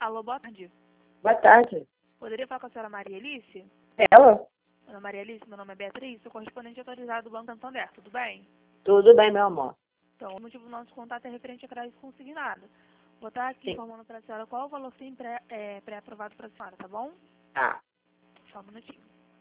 Alô, boa tarde. Boa tarde. Poderia falar com a senhora Maria Alice? Ela? Dona Maria Alice, meu nome é Beatriz, sou correspondente autorizado do Banco Santander, tudo bem? Tudo bem, meu amor? Então, o motivo do nosso contato é referente a crédito consignado. Vou estar aqui Sim. informando para a senhora qual o valor que tem pré-aprovado para a senhora, tá bom? Tá. Só um minutinho.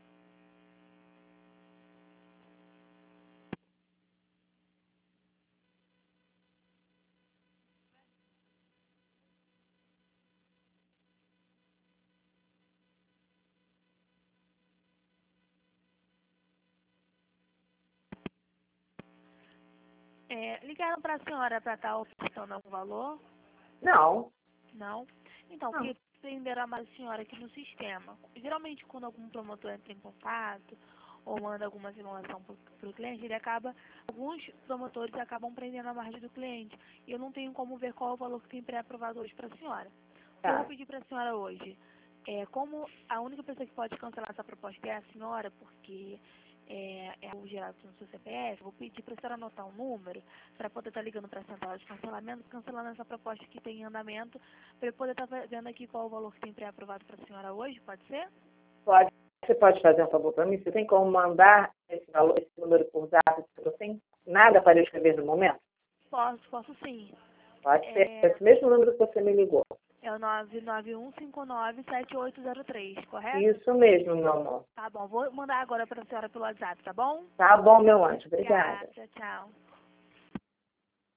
Ligaram para a senhora para estar ofertando algum valor? Não. Não? Então, Não. porque prenderam mais a senhora aqui no sistema. Geralmente, quando algum promotor entra em contato ou manda alguma simulação para o cliente, alguns promotores acabam prendendo a margem do cliente. E eu não tenho como ver qual é o valor que tem pré-aprovado hoje para a senhora. O que eu vou Tá. pedir para a senhora hoje como a única pessoa que pode cancelar essa proposta é a senhora, porque é o gerado no seu CPF, vou pedir para a senhora anotar um número para poder estar ligando para a central de cancelamento, cancelando essa proposta que tem em andamento, para eu poder estar vendo aqui qual o valor que tem pré-aprovado para a senhora hoje, pode ser? Pode. Você pode fazer um favor para mim? Você tem como mandar esse valor, esse número por zap? Eu não tenho nada para eu escrever no momento? Posso sim. Pode ser esse mesmo número que você me ligou. É o 991597803, correto? Isso mesmo, meu amor. Tá bom, vou mandar agora para a senhora pelo WhatsApp, tá bom? Tá bom, meu anjo. Obrigada. Obrigada, tchau.